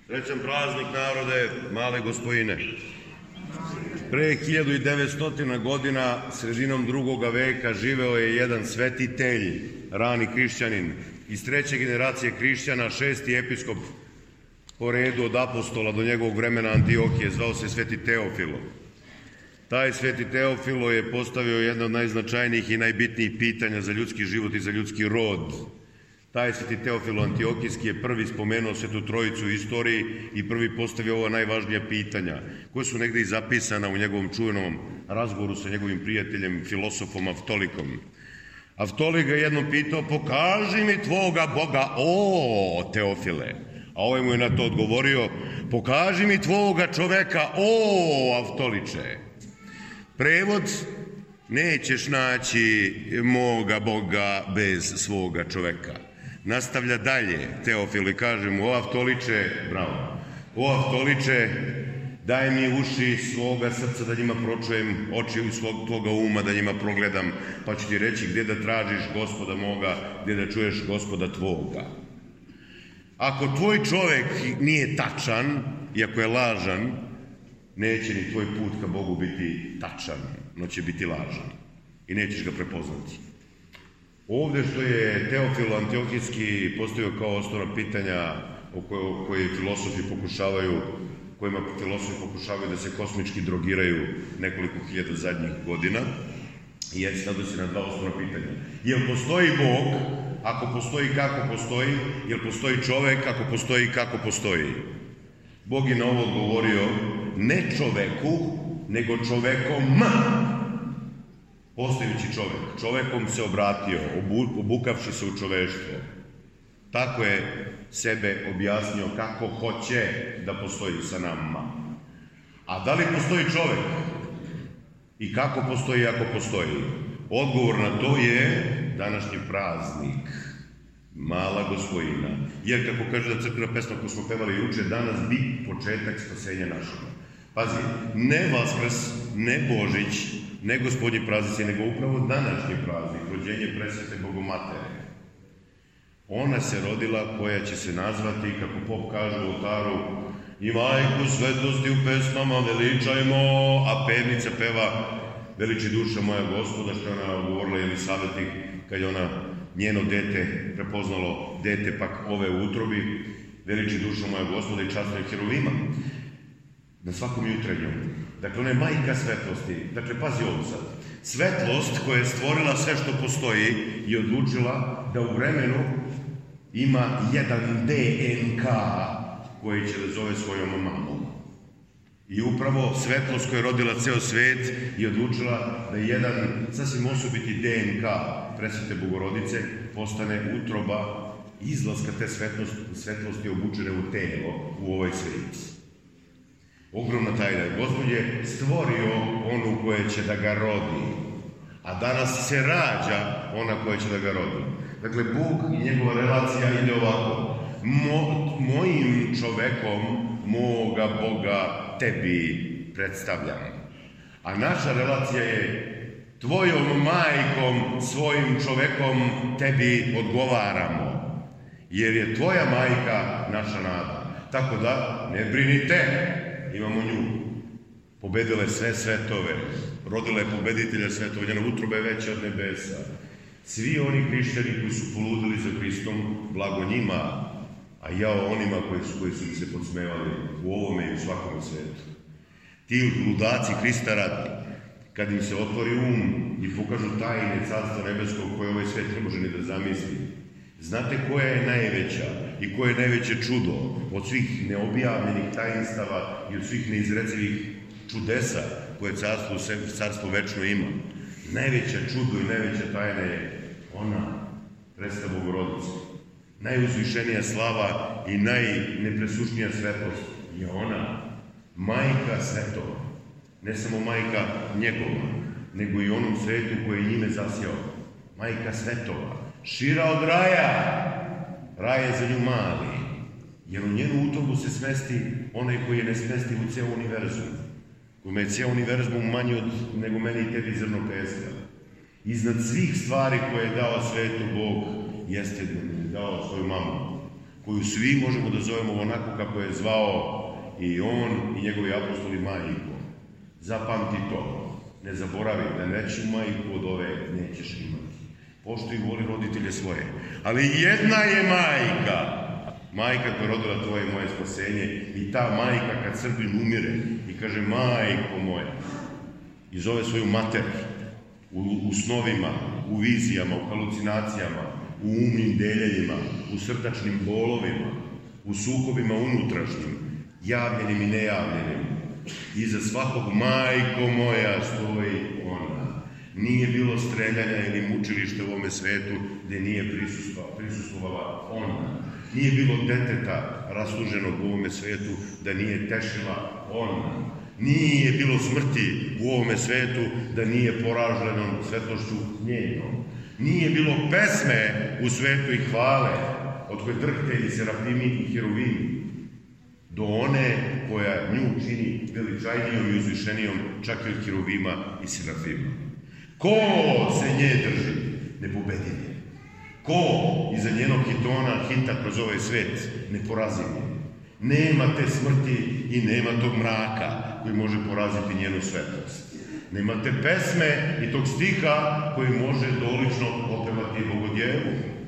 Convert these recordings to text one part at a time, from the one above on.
Srećan praznik narode, male Gospojine. Pre 1900 godina, sredinom drugoga veka, živeo je jedan svetitelj, rani hrišćanin, iz treće generacije hrišćana, šesti episkop po redu od apostola do njegovog vremena Antiohije, zvao se Sveti Teofilo. Taj Sveti Teofilo je postavio jedno od najznačajnijih i najbitnijih pitanja za ljudski život i za ljudski rod. Taj Sveti Teofilo Antiohijski je prvi spomenuo Svetu Trojicu u istoriji i prvi postavio ova najvažnija pitanja, koja su negde i zapisana u njegovom čuvenom razgovoru sa njegovim prijateljem, filosofom Avtolikom. Avtolik ga jednom pitao: pokaži mi tvoga Boga, o Teofile. A ovaj mu je na to odgovorio: pokaži mi tvoga čoveka, o Avtoliče. Prevod: nećeš naći moga Boga bez svoga čoveka. Nastavlja dalje Teofil i kaže mu: o Avtoliče, bravo, o Avtoliče, daj mi uši svoga srca da njima pročujem, oči svog tvoga uma da njima progledam, pa ću ti reći gdje da tražiš Gospoda moga, gdje da čuješ Gospoda tvoga. Ako tvoj čovek nije tačan, i ako je lažan, neće ni tvoj put ka Bogu biti tačan, no će biti lažan i nećeš ga prepoznati. Ovdje što je Teofilo Antiohijski postavio kao osnovna pitanja kojima filosofi pokušavaju da se kosmički drogiraju nekoliko hiljada zadnjih godina, jer se odnosi na dva osnovna pitanja. Jel postoji Bog? Ako postoji, kako postoji? Jel postoji čovek? Ako postoji, kako postoji? Bog je na ovo odgovorio: ne čoveku, nego čovekom. Postojeći čovek, čovekom se obratio, obukavši se u čoveštvo. Tako je sebe objasnio kako hoće da postoji sa nama. A da li postoji čovek? I kako postoji ako postoji? Odgovor na to je današnji praznik, mala Gospojina. Jer kako kaže da crkvena pesma koju smo pevali juče, danas bi početak spasenja našega. Pazi, ne Vaskrs, ne Božić, ne Gospodnji praznici, nego upravo današnji praznik, rođenje presvete Bogomatere. Ona se rodila koja će se nazvati, kako pop kaže u oltaru, i majku svetlosti u pesmama veličajmo, a pevnica peva: veliči duša moja Gospoda, što je ona govorila Jelisaveti kad je ona njeno dete prepoznalo, dete pak ove u utrobi, veliči duša moja Gospoda i časno je heruvima na svakom jutrenju. Dakle, ona je majka svetlosti. Dakle, pazi ovo sad. Svetlost koja je stvorila sve što postoji i odlučila da u vremenu ima jedan DNK koji će da zove svojom mamom. I upravo svetlost koja je rodila ceo svet i odlučila da jedan sasvim osobiti DNK presvete Bogorodice postane utroba izlaska te svetlosti obučene u telo, u ovaj svet. Ogromna tajna. Gospod je stvorio onu koja će da ga rodi, a danas se rađa ona koja će da ga rodi. Dakle, Bog i njegova relacija ide ovako: mojim čovekom, moga Boga tebi predstavljam. A naša relacija je: tvojom majkom, svojim čovekom tebi odgovaramo. Jer je tvoja majka naša nada. Tako da, ne brinite, imamo nju. Pobedila je sve svetove, rodila je pobeditelja svetova, njena utroba je veća od nebesa. Svi oni hrišćani koji su poludili za Hristom, blago njima, a jao onima koji su mi se podsmevali u ovome i u svakom svetu. Ti ludaci Hrista radi, kad im se otvori i pokažu tajne Carstva nebeskog koje ovaj svet ne može ni da zamisli. Znate koja je najveća i koje je najveće čudo od svih neobjavljenih tajnstava i od svih neizrecivih čudesa koje carstvo večno ima? Najveća čudo i najveća tajna je ona, predstava Bogorodice. Najuzvišenija slava i najnepresušnija svetlost je ona, majka svetova. Ne samo majka njegova, nego i onom svetu koji je njime zasjao. Majka svetova, šira od raja, raj je za nju mali, jer u njenu utrobu se smesti onaj koji je ne smesti u ceo univerzum, kome je ceo univerzum manji nego meni i tebi zrno peska. Iznad svih stvari koje je dao svetu Bog, jeste da je dao svoju mamu. koju svi možemo da zovemo onako kako je zvao i on i njegovi apostoli majko. Zapamti to. Ne zaboravi da neću majku od ove nećeš imati. Poštuj i voli roditelje svoje. Ali jedna je majka. Majka koja je rodila tvoje i moje spasenje. I ta majka kad Srbin umire i kaže majko moja i zove svoju mater u snovima, u vizijama, u halucinacijama, u umnim deljenjima, u srdačnim bolovima, u sukobima unutrašnjim, javljenim i nejavljenim. Iza svakog majko moja stoji ona. Nije bilo streljanja ili mučilišta u ovome svetu gdje nije prisustvovala ona. Nije bilo deteta rasluženog u ovome svetu da nije tešila ona. Nije bilo smrti u ovome svetu da nije poraženom svetlošću njenom. Nije bilo pesme u svetu i hvale od koje drhte i serafimi i hiruvimi do one koja nju čini veličajnijom i uzvišenijom čak i od hiruvima i serafima. Ko se nje drži, nepobediv je. Ko iza njenog hita kroz ovaj svet, neporaziv je. Nema te smrti i nema tog mraka koji može poraziti njenu svetlost. Nema te pesme i tog stiha koji može dolično opevati Bogodjevu.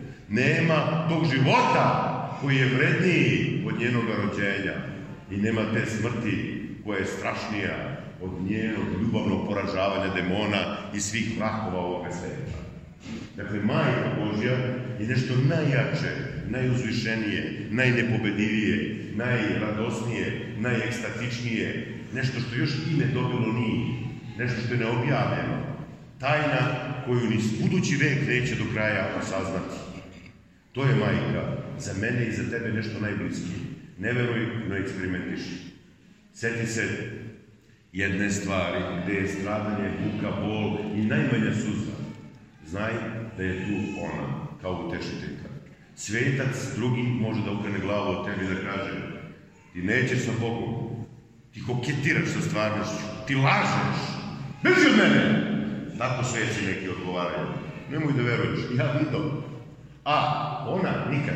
Nema tog života koji je vredniji od njenog rođenja. I nema te smrti koja je strašnija od njenog ljubavnog poražavanja demona i svih vrahova ovoga sveta. Dakle, Majka Božja je nešto najjače, najuzvišenije, najnepobedivije, najradosnije, najekstatičnije, nešto što još ime dobilo nije, nešto što je neobjavljeno, tajna koju ni budući vek neće do kraja osaznati. To je Majka, za mene i za tebe nešto najbliskije. Ne veruj, no eksperimentiši. Sjeti se jedne stvari gdje je stradanje, muka, bol i najmanja suza. Znaj da je tu ona, kao utešiteljka. Svetac drugi može da ukrene glavu od tebi da kaže ti nećeš sa Bogom, ti koketiraš sa stvarnošću, ti lažeš, beži od mene! Tako sveci neki odgovaraju. Nemoj da veruješ, ja vidim. A ona nikad.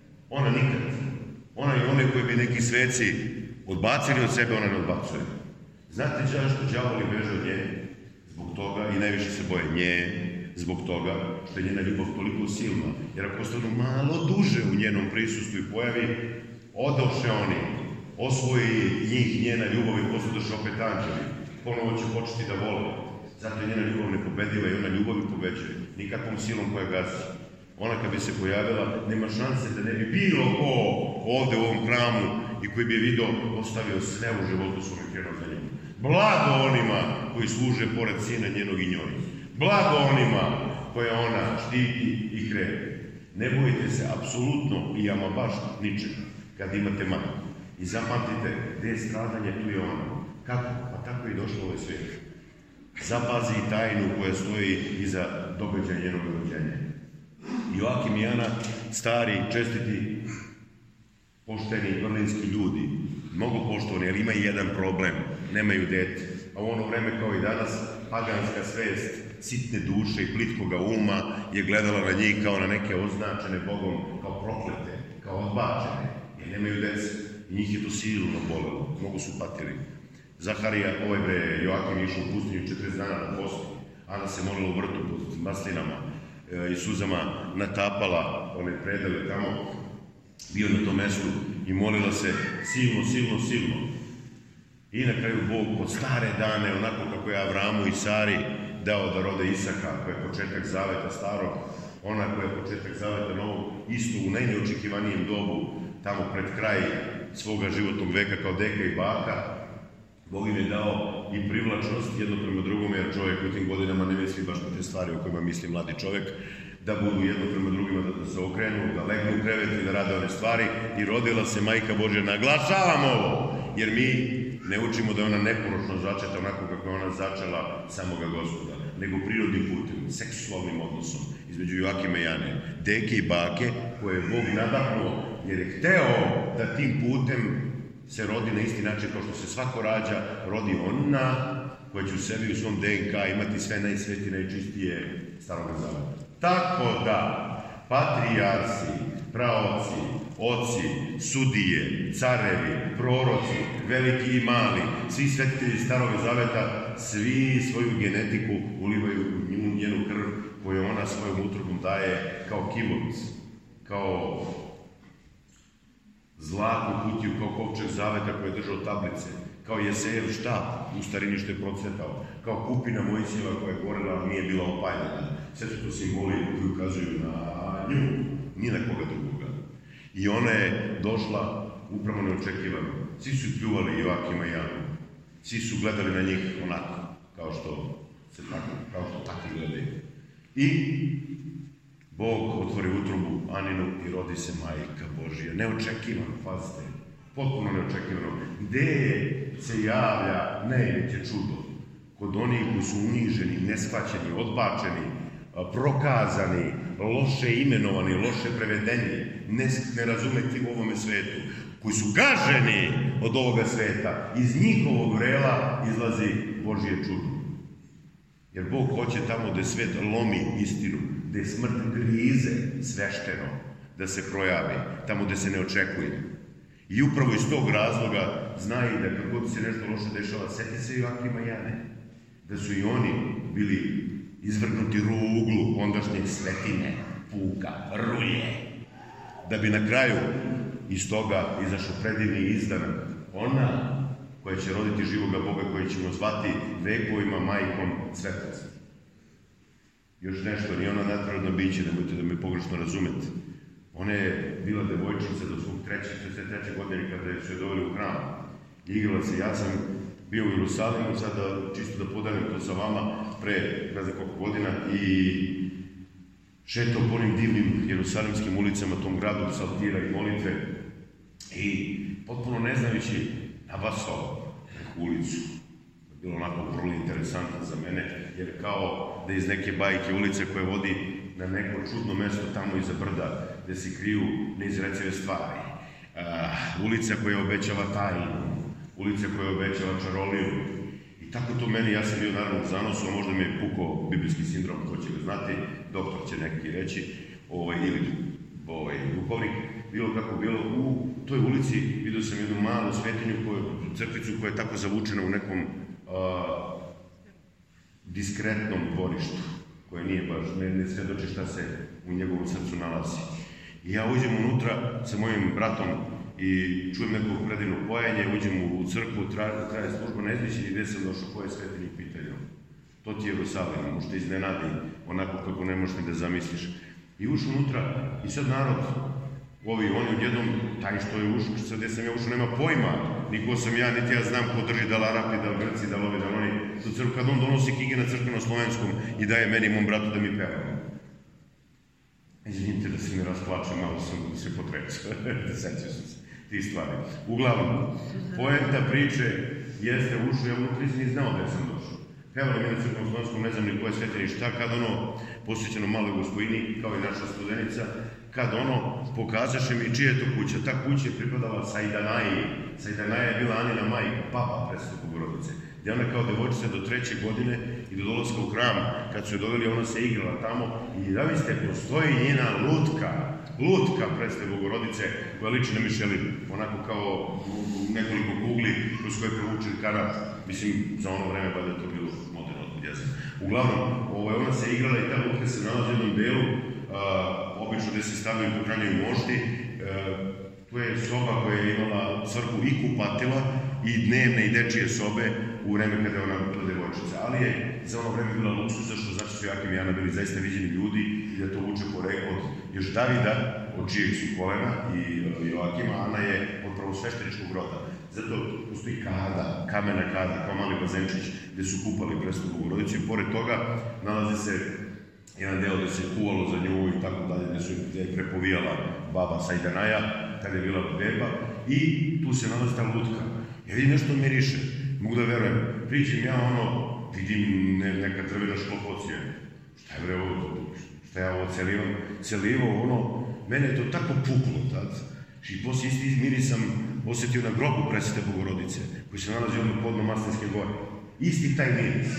Ona je one koje bi neki sveci odbacili od sebe, ona ne odbacuje. Znate zašto đavoli beže od nje? Zbog toga i najviše se boje nje, zbog toga što je njena ljubav toliko silna. Jer ako ostanu malo duže u njenom prisustvu i pojavi, odoše oni, osvoji njih njena ljubav i posludoše opet anđeli. Ponovo će početi da vole. Zato je njena ljubav nepobediva i ona ljubav i pobeđuje. Nikakvom silom koja gazi. Ona kad bi se pojavila, nema šanse da ne bi bilo ko ovde u ovom hramu i koji bi je video, ostavio sve u životu svom i krenuo za njom. Blago onima koji služe pored sina njenog i njoj. Blago onima koje ona štiti i kreće. Ne bojite se apsolutno i ama baš ničega kad imate majku. I zapamtite, gdje je stradanje, tu je ona. Kako? Pa tako je i došlo u ovaj svijet. Zapazi tajnu koja stoji iza događaja njenog rođenja. Joakim i Ana, stari, čestiti, pošteni, vrlinski ljudi, mnogo poštovani, ali ima i jedan problem, nemaju dete. A u ono vreme kao i danas, paganska svest, sitne duše i plitkoga uma je gledala na njih kao na neke označene Bogom, kao proklete, kao odbačene, jer nemaju dece. I njih je to silno bolelo, mnogo su patili. Zaharija, Joakim išao u pustinju 40 dana na postu, Ana se molila u vrtu pod maslinama i suzama natapala one predele tamo, bio na tom mestu i molila se silno. I na kraju Bog pod stare dane, onako kako je Avramu i Sari dao da rode Isaka, koja je početak zaveta starog, ona koja je početak zaveta novog, isto u najneočekivanijem dobu, tamo pred kraj svoga životnog veka kao deka i baka, Bog im je dao i privlačnost jedno prema drugome, jer čovjek u tim godinama ne misli baš na te stvari o kojima misli mladi čovjek, da budu jedno prema drugima, da se okrenu, da legnu u krevet i da rade one stvari. I rodila se Majka Božja. Naglašavam ovo, jer mi ne učimo da je ona neporočno začeta onako kako je ona začela samoga Gospoda, nego prirodnim putem, seksualnim odnosom između Joakima i Ane, deke i bake, koje je Bog nadahnuo, jer je hteo da tim putem se rodi na isti način kao što se svako rađa, rodi ona koja će u sebi u svom DNK imati sve najsvetije, najčistije Starog zaveta. Tako da, patrijarsi, praoci, oci, sudije, carevi, proroci, veliki i mali, svi svetitelji Starog zaveta, svi svoju genetiku ulivaju u njenu krv koju ona svojom utrobom daje kao kivovic, kao zlatnu kutiju, kao kovčeg zaveta koji je držao tablice, kao Jesejev štap u starini što je procvetao, kao kupina Mojsijeva koja je gorela, ali nije bila opaljena. Sve su to simboli koji ukazuju na nju, ni na koga drugoga. I ona je došla upravo neočekivano. Svi su pljuvali Joakima i Anu. Svi su gledali na njih onako, kao što tako gledaju. I Bog otvori utrobu Aninu i rodi se majka Božija. Neočekivano, pazite, potpuno neočekivano. Gde se javlja najveće čudo? Kod onih koji su uniženi, neshvaćeni, odbačeni, prokazani, loše imenovani, loše prevedeni, ne razumeti u ovome svetu, koji su gaženi od ovoga sveta. Iz njihovog vrela izlazi Božje čudo. Jer Bog hoće tamo gde svet lomi istinu, gde smrt grize svešteno da se projavi, tamo gde se ne očekuje. I upravo iz tog razloga zna i da kad god se nešto loše dešava, seti se Joakima i Ane, da su i oni bili izvrgnuti ruglu ondašnjeg svetine, puka, rulje, da bi na kraju iz toga izašao predivni izdanak, ona koja će roditi živoga Boga, koji ćemo zvati vekovima majkom svetlosti. Još nešto, nije ona nadprirodno biće, nemojte da me pogrešno razumete. Ona je bila devojčica do svog treće godine kada su je doveli u hram. Igrala se, ja sam bio u Jerusalimu, sada čisto da podelim to sa vama, pre ne znam koliko godina, i šetao po onim divnim jerusalimskim ulicama, tom gradu psaltira i molitve, i potpuno ne znajući nabasao neku ulicu. Bilo onako vrlo interesantno za mene, jer kao da iz neke bajke ulice koje vodi na neko čudno mesto tamo iza brda, gde se kriju neizrecive stvari. Ulica koja obećava tajnu, ulica koja obećava čaroliju. I tako to meni, ja sam bio naravno u zanosu, a možda mi je pukao biblijski sindrom, ko će ga znati, doktor će neki reći, ili duhovnik, bilo kako bilo, u toj ulici vidio sam jednu malu svetinju, crkvicu koja je tako zavučena u nekom diskretnom dvorištu, koje nije baš, ne svedoči šta se u njegovom srcu nalazi. I ja uđem unutra sa mojim bratom i čujem neko predivno pojanje, uđem u crkvu, traje služba, ne znajući gde sam došao, koje svetinje pitaju. To ti je Jerusalim, možda iznenadi, onako kako ne možeš ni da zamisliš. I ušao unutra i sad narod, oni odjednom, taj što je ušao, sad gde sam ja ušao, nema pojma, ni ko sam ja, niti ja znam ko drži, da li Arapi, da li Grci, da li ovi, da li oni, tu crkvu, kad on donosi knjige na crkveno-slovenskom i daje meni i mom bratu da mi pevamo. Izvinite da se mi rasplačem, malo sam se potrećao, sećao sam se ti stvari. Uglavnom, poenta priče jeste ušao, ja unutra nisam ni znao da sam došao. Pevali mi na crkveno-slovenskom, ne znam ni koje svetini šta, kad posvećeno Maloj Gospojini, kao i naša studenica, kad pokazaše mi čija je to kuća. Ta kuća je pripadala Sajdanaji. Sajdanaja je bila Anina majka, baba Presvete Bogorodice. Gde ona kao devojčica do 3. godine i do dolaska u hram, kad su je doveli, ona se igrala tamo i zaviste, postoji njena lutka Presvete Bogorodice, koja liči na Mišelinu, onako kao nekoliko kugli kroz koje je provučen kanat. Mislim, za ono vreme pa da je to bilo moderno, ja znam. Uglavnom, ona se igrala i ta lutka se nalazi u jednom delu, obično gde se stavljaju i pokranjaju mošti. To je soba koja je imala crkvu i kupatila, i dnevne i dečije sobe u vreme kada je ona bila devojčica. Ali je za ono vreme bila luksuza, što znači su Joakim i Ana bili zaista viđeni ljudi i da to vuče poreklo od još Davida, od čijeg su kolena, i Joakima. Ana je od prvosvešteničkog roda. Zato postoji kada, kamena kada, kao mali bazenčić, gde su kupali Presvetu Bogorodicu, i pored toga nalazi se jedan deo gde se kuvalo za nju i tako dalje, gde je prepovijala baba Sajdanaja, kada je bila beba, i tu se nalazi ta lutka. Ja vidim nešto miriše, mogu da verujem, priđem ja vidim neka drvena šklopocija. Šta je bre ovo, šta je ovo celivo, mene je to tako puklo tad. I poslije isti miris sam osjetio na grobu Presvete Bogorodice, koji se nalazi odmah podno Maslinske gore. Isti taj miris.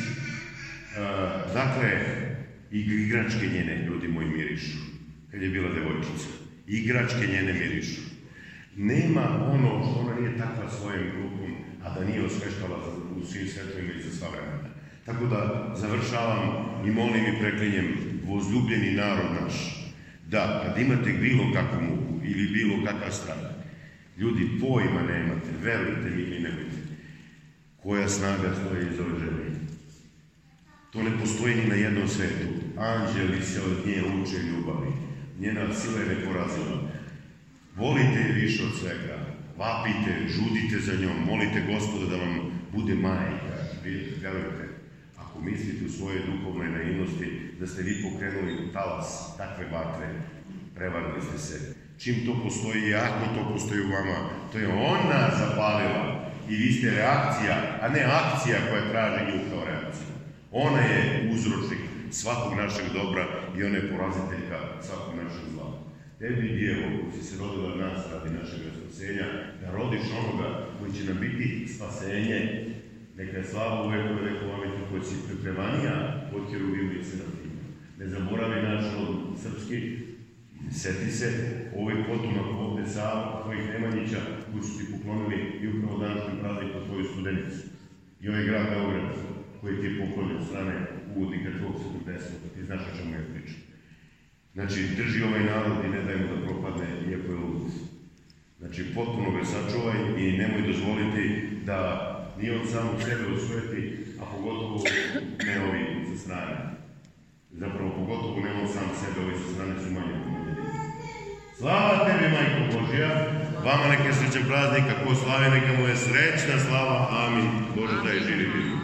Dakle, i igračke njene, ljudi moji, mirišu, kad je bila devojčica. igračke njene mirišu. Nema ono što ona nije takla svojim rukom, a da nije osveštala u svim svetovima i za sva vremena. Tako da završavam i molim i preklinjem vozljubljeni narod naš, da kad imate bilo kakvu muku ili bilo kakav strah, ljudi pojma nemate, verujte mi ili nemojte, koja snaga stoji iz ove žene. To ne postoji ni na jednom svetu. Anđeli se od nje uče ljubavi. Njena sila je neporazila. Volite je više od svega. Vapite, žudite za njom, molite Gospoda da vam bude majka. Verujte, ako mislite u svoje duhovne naivnosti da ste vi pokrenuli talas takve vatre, prevarili ste se. Čim to postoji, ako to postoji u vama, to je ona zapalila. I vi ste reakcija, a ne akcija koja traži nju kao reakcija. Ona je uzročnik svakog našeg dobra i ona je poraziteljka svakog našeg zla. Tebi, Djevo, koji si se rodila od nas radi našeg spasenja, da rodiš onoga koji će nam biti spasenje, neka je slava u vekove vekovameti koji si pripremanija od Heruvima i Serafima. Ne zaboravi naš rod srpski, seti se ovih potomak ovde Sava, tvojih Nemanjića, koji su ti poklonili i upravo današnjem prazniku tvoju studenicu. I ovaj grad Beograd, koji ti je poklonio od strane uvodnika tvojeg Svetog Despoта, ti znaš o čemu je priča. Znači, drži ovaj narod i ne daj mu da propadne, iako je ludac. Znači, potpuno ga sačuvaj i nemoj dozvoliti da nije on samog sebe osveti, a pogotovo ne ovi sa strane. Zapravo, pogotovo ne on sam sebe, ovi sa strane su manje od ljudi. Slava tebi, Majko Božja, vama neka je srećan praznik, ako slavi, neka mu je srećna slava, amin. Bože, daj živi.